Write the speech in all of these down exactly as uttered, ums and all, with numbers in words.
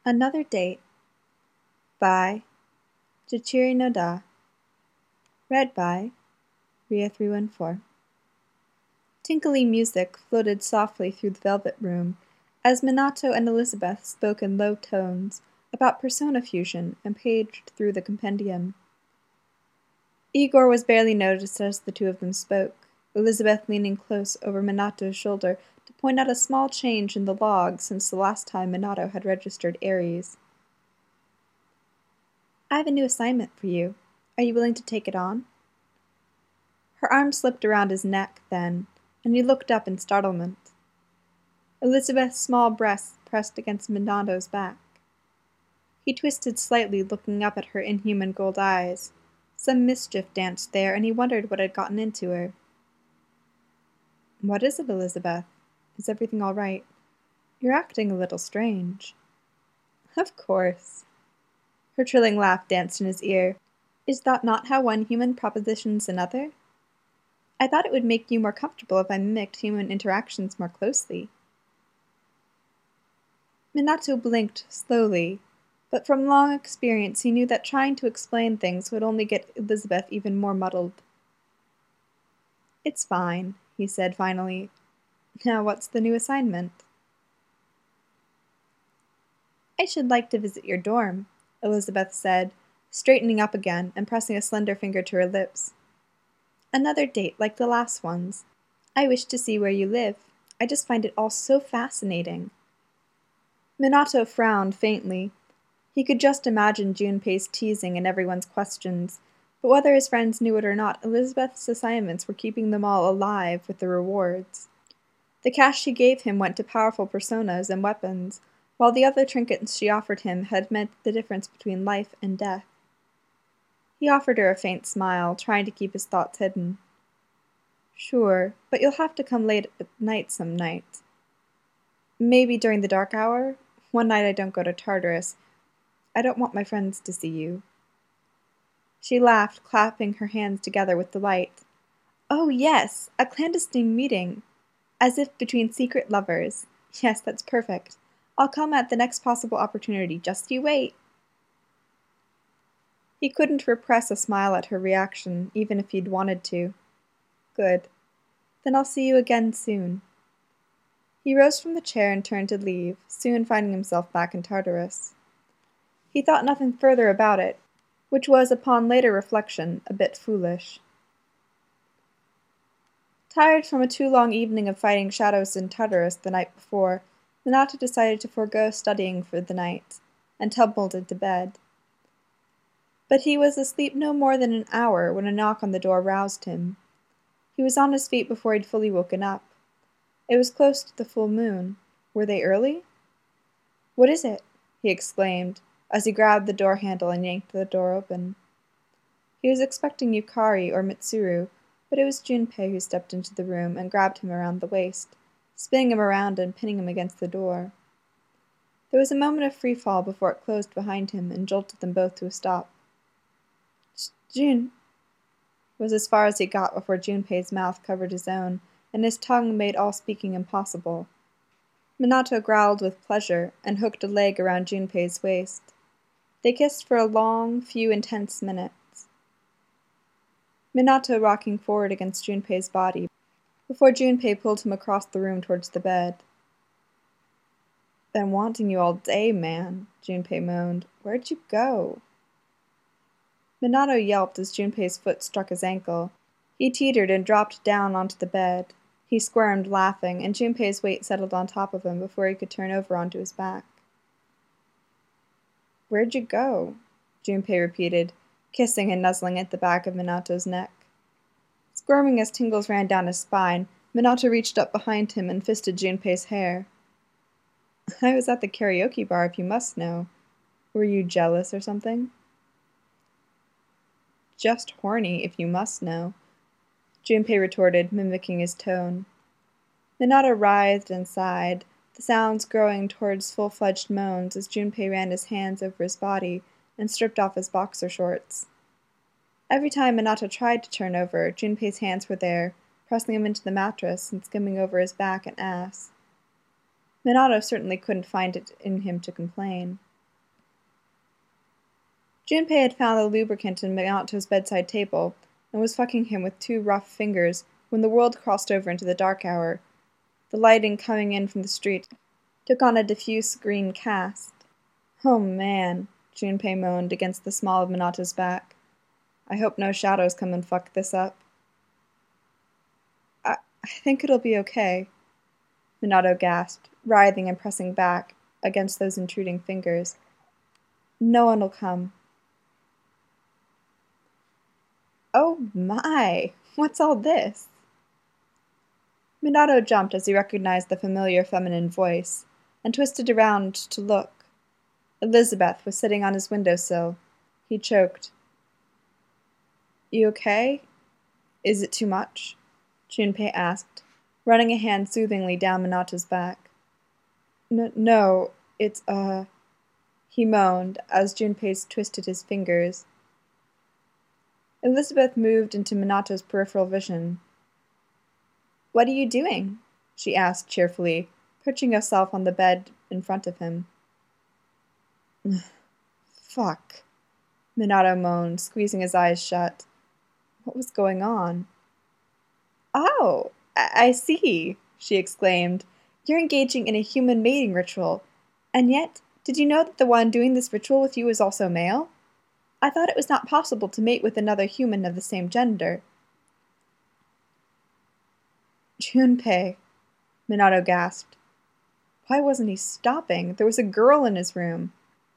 Another Date by Jichiri Noda. Read by Ria three one four. Tinkly music floated softly through the velvet room as Minato and Elizabeth spoke in low tones about persona fusion and paged through the compendium. Igor was barely noticed as the two of them spoke, Elizabeth leaning close over Minato's shoulder to point out a small change in the log since the last time Minato had registered Aries. I have a new assignment for you. Are you willing to take it on? Her arm slipped around his neck then, and he looked up in startlement. Elizabeth's small breasts pressed against Minato's back. He twisted slightly, looking up at her inhuman gold eyes. Some mischief danced there, and he wondered what had gotten into her. What is it, Elizabeth? Is everything all right? You're acting a little strange. Of course. Her trilling laugh danced in his ear. Is that not how one human propositions another? I thought it would make you more comfortable if I mimicked human interactions more closely. Minato blinked slowly, but from long experience he knew that trying to explain things would only get Elizabeth even more muddled. It's fine, he said finally. Now what's the new assignment? I should like to visit your dorm, Elizabeth said, straightening up again and pressing a slender finger to her lips. Another date like the last ones. I wish to see where you live. I just find it all so fascinating. Minato frowned faintly. He could just imagine Junpei's teasing and everyone's questions, but whether his friends knew it or not, Elizabeth's assignments were keeping them all alive with the rewards. The cash she gave him went to powerful personas and weapons, while the other trinkets she offered him had meant the difference between life and death. He offered her a faint smile, trying to keep his thoughts hidden. Sure, but you'll have to come late at night some nights. Maybe during the dark hour? One night I don't go to Tartarus. I don't want my friends to see you. She laughed, clapping her hands together with delight. Oh, yes, a clandestine meeting. As if between secret lovers. Yes, that's perfect. I'll come at the next possible opportunity. Just you wait. He couldn't repress a smile at her reaction, even if he'd wanted to. Good. Then I'll see you again soon. He rose from the chair and turned to leave, soon finding himself back in Tartarus. He thought nothing further about it, which was, upon later reflection, a bit foolish. Tired from a too long evening of fighting shadows in Tartarus the night before, Minato decided to forego studying for the night, and tumbled into bed. But he was asleep no more than an hour when a knock on the door roused him. He was on his feet before he'd fully woken up. It was close to the full moon. Were they early? What is it? He exclaimed, as he grabbed the door handle and yanked the door open. He was expecting Yukari or Mitsuru, but it was Junpei who stepped into the room and grabbed him around the waist, spinning him around and pinning him against the door. There was a moment of free fall before it closed behind him and jolted them both to a stop. Jun was as far as he got before Junpei's mouth covered his own, and his tongue made all speaking impossible. Minato growled with pleasure and hooked a leg around Junpei's waist. They kissed for a long, few intense minutes, Minato rocking forward against Junpei's body, before Junpei pulled him across the room towards the bed. Been wanting you all day, man, Junpei moaned. Where'd you go? Minato yelped as Junpei's foot struck his ankle. He teetered and dropped down onto the bed. He squirmed, laughing, and Junpei's weight settled on top of him before he could turn over onto his back. Where'd you go? Junpei repeated, kissing and nuzzling at the back of Minato's neck. Squirming as tingles ran down his spine, Minato reached up behind him and fisted Junpei's hair. I was at the karaoke bar, if you must know. Were you jealous or something? Just horny, if you must know, Junpei retorted, mimicking his tone. Minato writhed and sighed, the sounds growing towards full-fledged moans as Junpei ran his hands over his body and stripped off his boxer shorts. Every time Minato tried to turn over, Junpei's hands were there, pressing him into the mattress and skimming over his back and ass. Minato certainly couldn't find it in him to complain. Junpei had found the lubricant in Minato's bedside table and was fucking him with two rough fingers when the world crossed over into the dark hour. The lighting coming in from the street took on a diffuse green cast. Oh man, Junpei moaned against the small of Minato's back. I hope no shadows come and fuck this up. I, I think it'll be okay, Minato gasped, writhing and pressing back against those intruding fingers. No one'll come. Oh my, what's all this? Minato jumped as he recognized the familiar feminine voice, and twisted around to look. Elizabeth was sitting on his windowsill. He choked. You okay? Is it too much? Junpei asked, running a hand soothingly down Minato's back. N no, it's, uh... he moaned, as Junpei twisted his fingers. Elizabeth moved into Minato's peripheral vision. What are you doing? She asked cheerfully, perching herself on the bed in front of him. Fuck, Minato moaned, squeezing his eyes shut. What was going on? Oh, I, I see, she exclaimed. You're engaging in a human mating ritual. And yet, did you know that the one doing this ritual with you is also male? I thought it was not possible to mate with another human of the same gender. Junpei, Minato gasped. Why wasn't he stopping? There was a girl in his room.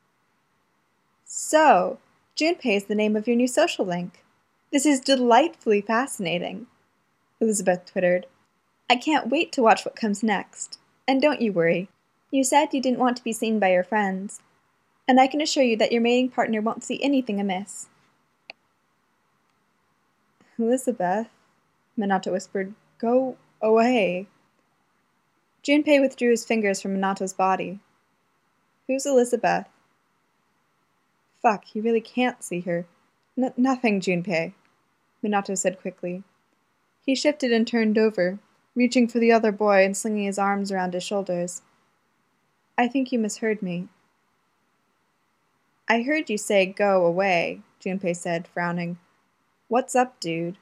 So, Junpei is the name of your new social link. This is delightfully fascinating, Elizabeth twittered. I can't wait to watch what comes next. And don't you worry. You said you didn't want to be seen by your friends. And I can assure you that your mating partner won't see anything amiss. Elizabeth, Minato whispered, go away. Junpei withdrew his fingers from Minato's body. Who's Elizabeth? Fuck, he really can't see her. N nothing, Junpei, Minato said quickly. He shifted and turned over, reaching for the other boy and slinging his arms around his shoulders. I think you misheard me. I heard you say go away, Junpei said, frowning. What's up, dude?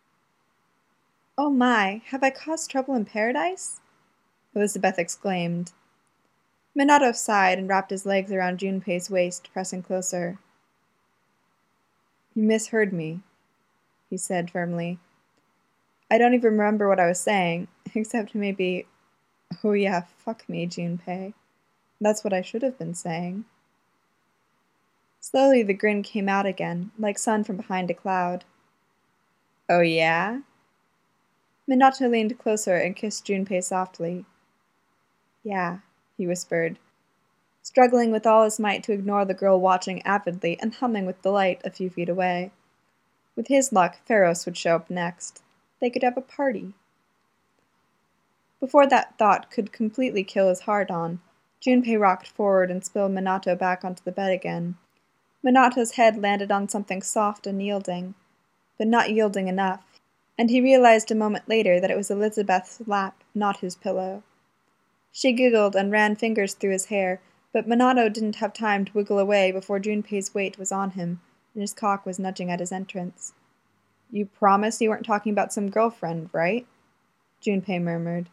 Oh my, have I caused trouble in paradise? Elizabeth exclaimed. Minato sighed and wrapped his legs around Junpei's waist, pressing closer. You misheard me, he said firmly. I don't even remember what I was saying, except maybe, oh yeah, fuck me, Junpei. That's what I should have been saying. Slowly the grin came out again, like sun from behind a cloud. Oh yeah? Minato leaned closer and kissed Junpei softly. Yeah, he whispered, struggling with all his might to ignore the girl watching avidly and humming with delight a few feet away. With his luck, Pharos would show up next. They could have a party. Before that thought could completely kill his heart-on, Junpei rocked forward and spilled Minato back onto the bed again. Minato's head landed on something soft and yielding, but not yielding enough, and he realized a moment later that it was Elizabeth's lap, not his pillow. She giggled and ran fingers through his hair, but Minato didn't have time to wiggle away before Junpei's weight was on him, and his cock was nudging at his entrance. You promised you weren't talking about some girlfriend, right? Junpei murmured.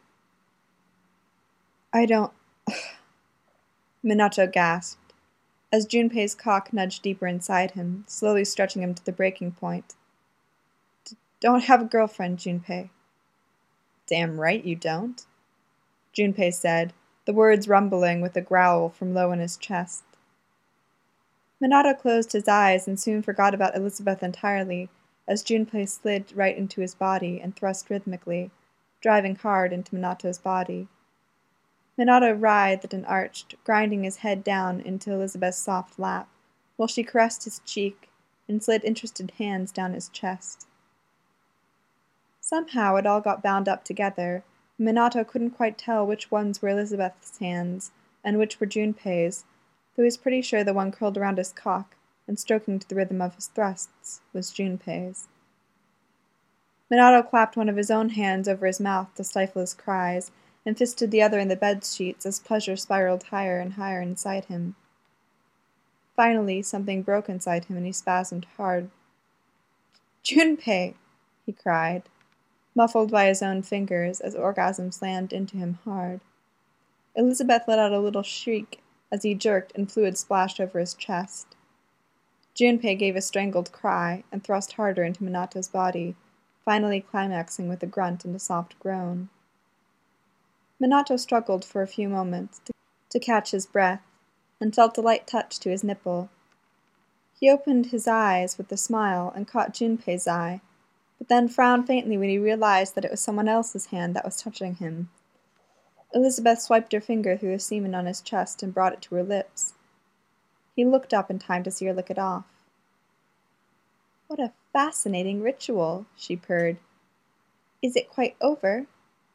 I don't... Minato gasped, as Junpei's cock nudged deeper inside him, slowly stretching him to the breaking point. Don't have a girlfriend, Junpei. Damn right you don't, Junpei said, the words rumbling with a growl from low in his chest. Minato closed his eyes and soon forgot about Elizabeth entirely, as Junpei slid right into his body and thrust rhythmically, driving hard into Minato's body. Minato writhed and arched, grinding his head down into Elizabeth's soft lap, while she caressed his cheek and slid interested hands down his chest. Somehow it all got bound up together. Minato couldn't quite tell which ones were Elizabeth's hands and which were Junpei's, though he was pretty sure the one curled around his cock and stroking to the rhythm of his thrusts was Junpei's. Minato clapped one of his own hands over his mouth to stifle his cries, and fisted the other in the bed sheets as pleasure spiraled higher and higher inside him. Finally, something broke inside him and he spasmed hard. "Junpei!" he cried, muffled by his own fingers as orgasm slammed into him hard. Elizabeth let out a little shriek as he jerked and fluid splashed over his chest. Junpei gave a strangled cry and thrust harder into Minato's body, finally climaxing with a grunt and a soft groan. Minato struggled for a few moments to, to catch his breath, and felt a light touch to his nipple. He opened his eyes with a smile and caught Junpei's eye, but then frowned faintly when he realized that it was someone else's hand that was touching him. Elizabeth swiped her finger through the semen on his chest and brought it to her lips. He looked up in time to see her lick it off. "What a fascinating ritual," she purred. "Is it quite over?"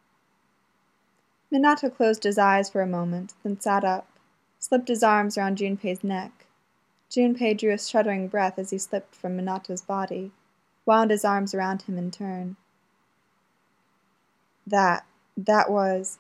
Minato closed his eyes for a moment, then sat up, slipped his arms around Junpei's neck. Junpei drew a shuddering breath as he slipped from Minato's body, wound his arms around him in turn. That, that was...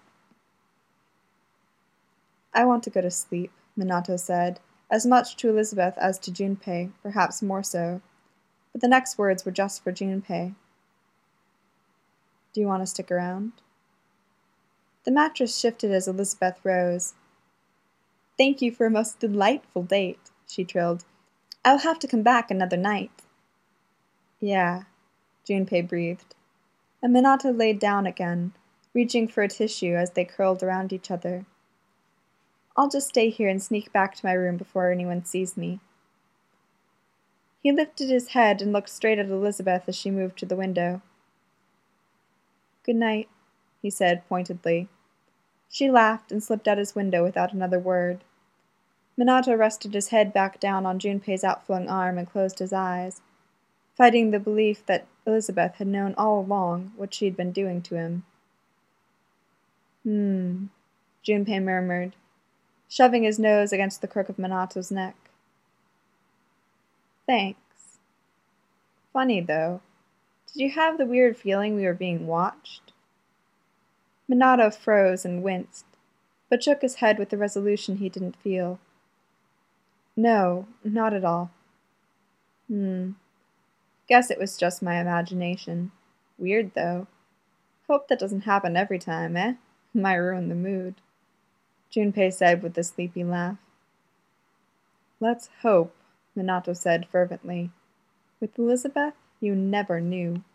"I want to go to sleep," Minato said, as much to Elizabeth as to Junpei, perhaps more so. But the next words were just for Junpei. "Do you want to stick around?" The mattress shifted as Elizabeth rose. "Thank you for a most delightful date," she trilled. "I'll have to come back another night." "Yeah," Junpei breathed, and Minato laid down again, reaching for a tissue as they curled around each other. "I'll just stay here and sneak back to my room before anyone sees me." He lifted his head and looked straight at Elizabeth as she moved to the window. "Good night," he said pointedly. She laughed and slipped out his window without another word. Minato rested his head back down on Junpei's outflung arm and closed his eyes, fighting the belief that Elizabeth had known all along what she had been doing to him. "Hmm," Junpei murmured, shoving his nose against the crook of Minato's neck. "Thanks. Funny, though. Did you have the weird feeling we were being watched?" Minato froze and winced, but shook his head with a resolution he didn't feel. "No, not at all." "Hmm. Guess it was just my imagination. Weird, though. Hope that doesn't happen every time, eh? Might ruin the mood," Junpei said with a sleepy laugh. "Let's hope," Minato said fervently. "With Elizabeth, you never knew."